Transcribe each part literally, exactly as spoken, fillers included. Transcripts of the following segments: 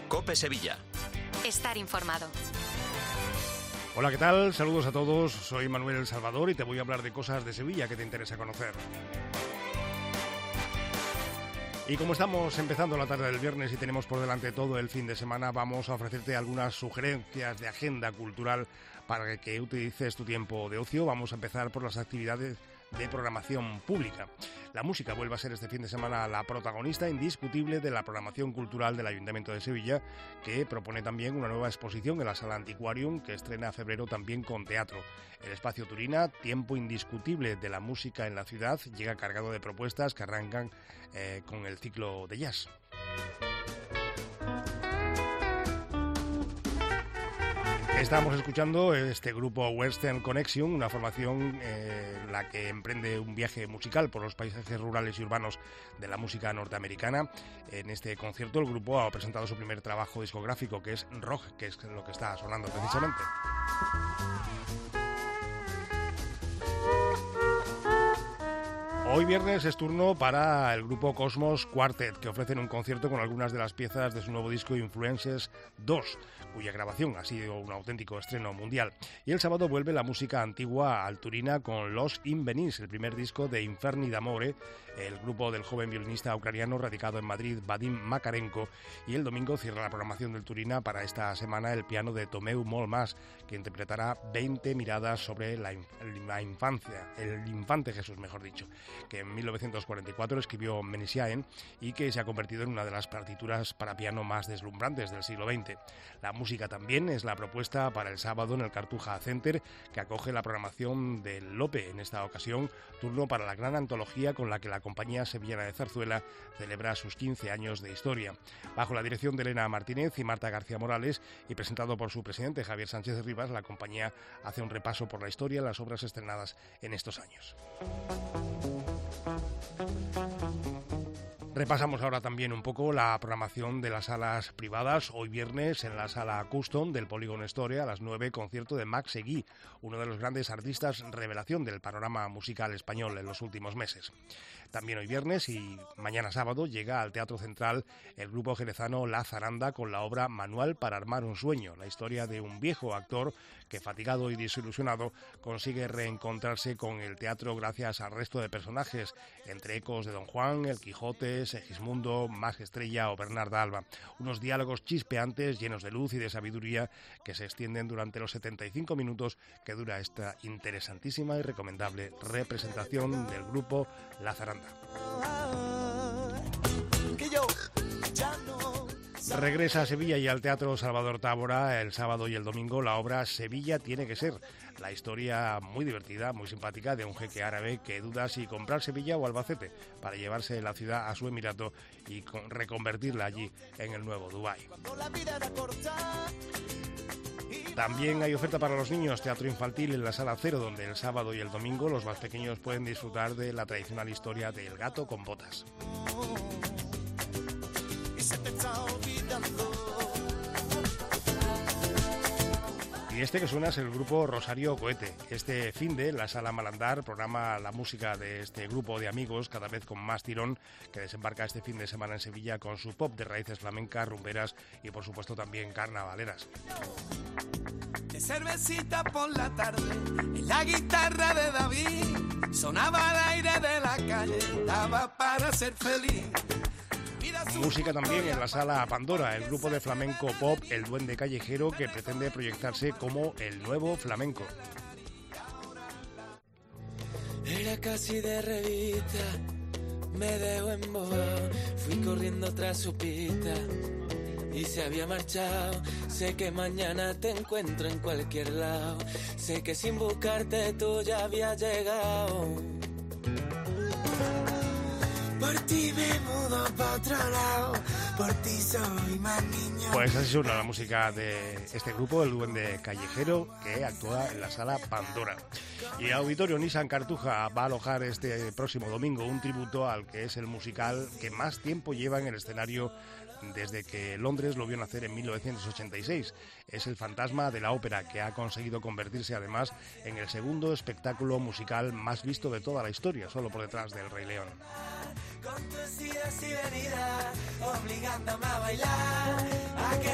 COPE Sevilla. Estar informado. Hola, ¿qué tal? Saludos a todos. Soy Manuel El Salvador y te voy a hablar de cosas de Sevilla que te interesa conocer. Y como estamos empezando la tarde del viernes y tenemos por delante todo el fin de semana, vamos a ofrecerte algunas sugerencias de agenda cultural para que utilices tu tiempo de ocio. Vamos a empezar por las actividades de programación pública. La música vuelve a ser este fin de semana la protagonista indiscutible de la programación cultural del Ayuntamiento de Sevilla, que propone también una nueva exposición en la Sala Antiquarium, que estrena febrero también con teatro. El espacio Turina, tiempo indiscutible de la música en la ciudad, llega cargado de propuestas que arrancan eh, con el ciclo de jazz. Estamos escuchando este grupo Western Connection, una formación eh, en la que emprende un viaje musical por los paisajes rurales y urbanos de la música norteamericana. En este concierto el grupo ha presentado su primer trabajo discográfico, que es Rock, que es lo que está sonando precisamente. Hoy viernes es turno para el grupo Cosmos Quartet, que ofrecen un concierto con algunas de las piezas de su nuevo disco Influences dos, cuya grabación ha sido un auténtico estreno mundial. Y el sábado vuelve la música antigua al Turina con Los in Venice, el primer disco de Inferni d'Amore, el grupo del joven violinista ucraniano radicado en Madrid, Vadim Makarenko. Y el domingo cierra la programación del Turina para esta semana el piano de Tomeu Molmas, que interpretará veinte miradas sobre la, inf la infancia, el infante Jesús, mejor dicho, que en mil novecientos cuarenta y cuatro escribió Messiaen y que se ha convertido en una de las partituras para piano más deslumbrantes del siglo veinte. La música también es la propuesta para el sábado en el Cartuja Center, que acoge la programación del Lope, en esta ocasión turno para la gran antología con la que la Compañía Sevillana de Zarzuela celebra sus quince años de historia. Bajo la dirección de Elena Martínez y Marta García Morales y presentado por su presidente Javier Sánchez Rivas, la compañía hace un repaso por la historia de las obras estrenadas en estos años. Repasamos ahora también un poco la programación de las salas privadas. Hoy viernes en la sala Custom del Polígono Historia a las nueve, concierto de Max Seguí, uno de los grandes artistas revelación del panorama musical español en los últimos meses. También hoy viernes y mañana sábado llega al Teatro Central el grupo jerezano La Zaranda con la obra Manual para armar un sueño, la historia de un viejo actor que, fatigado y desilusionado, consigue reencontrarse con el teatro gracias al resto de personajes, entre ecos de Don Juan, El Quijote, Segismundo, Más Estrella o Bernarda Alba. Unos diálogos chispeantes, llenos de luz y de sabiduría, que se extienden durante los setenta y cinco minutos que dura esta interesantísima y recomendable representación del grupo La Zaranda. Regresa a Sevilla y al Teatro Salvador Tábora el sábado y el domingo la obra Sevilla tiene que ser, la historia muy divertida, muy simpática de un jeque árabe que duda si comprar Sevilla o Albacete para llevarse la ciudad a su emirato y reconvertirla allí en el nuevo Dubái. También hay oferta para los niños, teatro infantil en la Sala Cero, donde el sábado y el domingo los más pequeños pueden disfrutar de la tradicional historia de El gato con botas. Y este que suena es el grupo Rosario Cohete. Este finde, la Sala Malandar programa la música de este grupo de amigos, cada vez con más tirón, que desembarca este fin de semana en Sevilla con su pop de raíces flamencas, rumberas y por supuesto también carnavaleras. De cervecita por la tarde, en la guitarra de David, sonaba el aire de la calle, daba para ser feliz. Música también en la Sala Pandora, el grupo de flamenco pop El Duende Callejero, que pretende proyectarse como el nuevo flamenco. Era casi de revista, me dejó embobado, fui corriendo tras su pista y se había marchado. Sé que mañana te encuentro en cualquier lado, sé que sin buscarte tú ya habías llegado. Por ti me mudo para otro lado, por ti soy más niño. Pues así suena la música de este grupo, el Duende Callejero, que actúa en la Sala Pandora. Y el Auditorio Nissan Cartuja va a alojar este próximo domingo un tributo al que es el musical que más tiempo lleva en el escenario desde que Londres lo vio nacer en mil novecientos ochenta y seis. Es el Fantasma de la Ópera, que ha conseguido convertirse además en el segundo espectáculo musical más visto de toda la historia, solo por detrás del Rey León. Con tus idas y venidas, obligándome a bailar, a que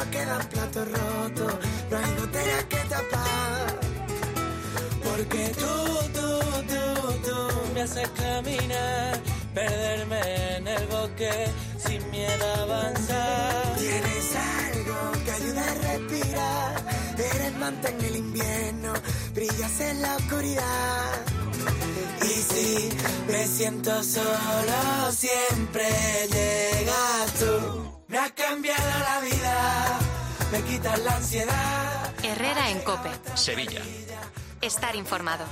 solo quedan platos rotos, no hay botellas que tapar. Porque tú, tú, tú, tú me haces caminar, perderme en el bosque sin miedo a avanzar. Tienes algo que ayuda a respirar, eres manta en el invierno, brillas en la oscuridad. Y si me siento solo, siempre llegas tú. Me has cambiado la vida, me quitas la ansiedad. Herrera en COPE. Sevilla. Estar informado.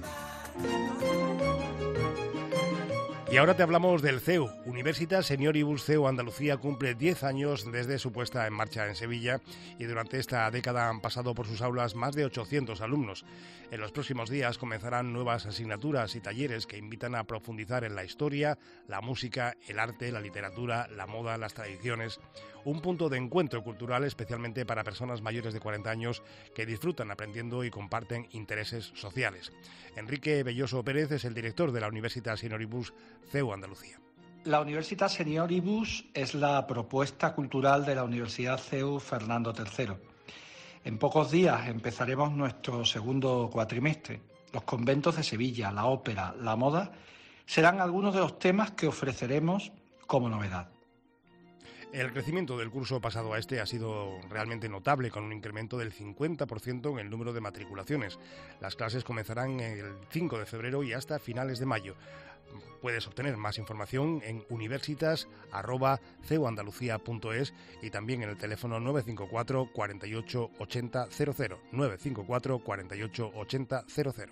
Y ahora te hablamos del C E U. Universitas Senioribus C E U Andalucía cumple diez años desde su puesta en marcha en Sevilla y durante esta década han pasado por sus aulas más de ochocientos alumnos. En los próximos días comenzarán nuevas asignaturas y talleres que invitan a profundizar en la historia, la música, el arte, la literatura, la moda, las tradiciones. Un punto de encuentro cultural especialmente para personas mayores de cuarenta años que disfrutan aprendiendo y comparten intereses sociales. Enrique Belloso Pérez es el director de la Universitas Senioribus C E U Andalucía. La Universitas Senioribus es la propuesta cultural de la Universidad C E U Fernando tercero. En pocos días empezaremos nuestro segundo cuatrimestre. Los conventos de Sevilla, la ópera, la moda serán algunos de los temas que ofreceremos como novedad. El crecimiento del curso pasado a este ha sido realmente notable, con un incremento del cincuenta por ciento en el número de matriculaciones. Las clases comenzarán el cinco de febrero y hasta finales de mayo. Puedes obtener más información en universitas arroba ceuandalucía punto es y también en el teléfono nueve cinco cuatro, cuarenta y ocho, ochenta, cero cero, nueve cinco cuatro, cuarenta y ocho, ochenta, cero cero.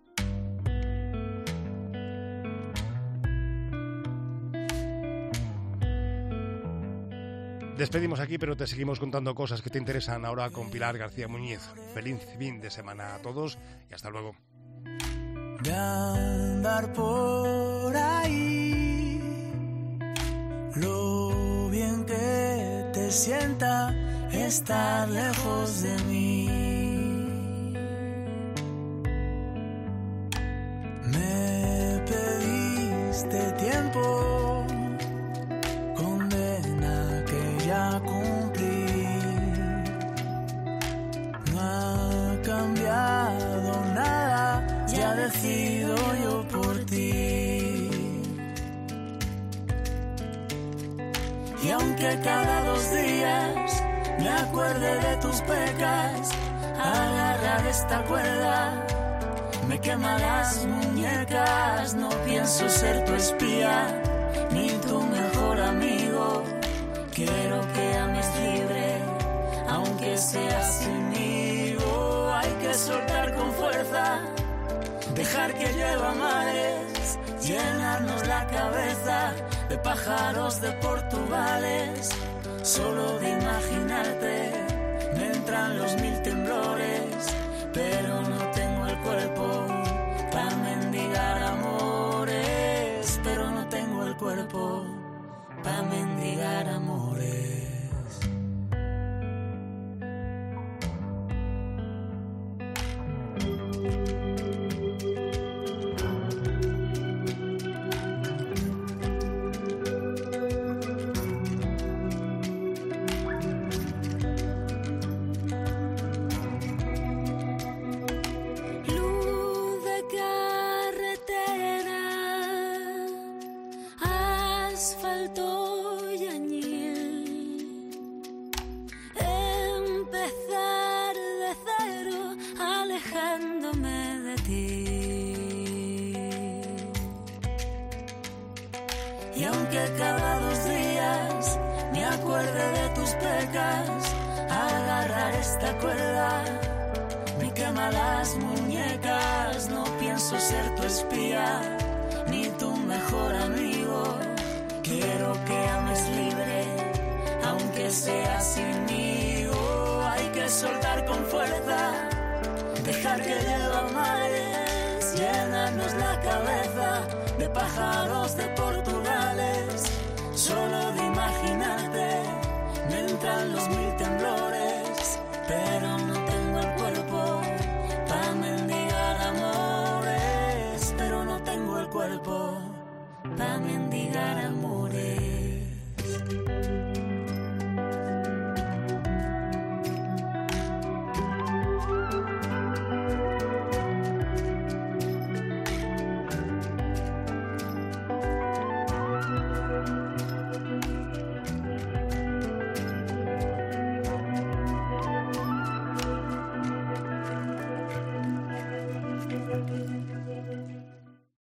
Despedimos aquí, pero te seguimos contando cosas que te interesan ahora con Pilar García Muñiz. Feliz fin de semana a todos y hasta luego. De andar por ahí, lo bien que te sienta estar lejos de mí. Me pediste tiempo, condena que ya cumplí. No ha cambiado nada, ya decido yo por ti. Y aunque cada dos días me acuerde de tus pecas, agarrar esta cuerda me quema las muñecas. No pienso ser tu espía ni tu mejor amigo. Quiero que ames libre, aunque sea sin mí. Hay que soltar con fuerza, dejar que llueva mares, llenarnos la cabeza de pájaros de Portugales. Solo de imaginarte me entran los mil temblores, pero no tengo el cuerpo para mendigar amores, pero no tengo el cuerpo para mendigar amores. Y aunque cada dos días me acuerde de tus pecas, agarrar esta cuerda me quema las muñecas. No pienso ser tu espía ni tu mejor amigo. Quiero que ames libre, aunque sea sin mí. Hay que soltar con fuerza, dejar que llueva mares, llenarnos la cabeza de pájaros de Portugal.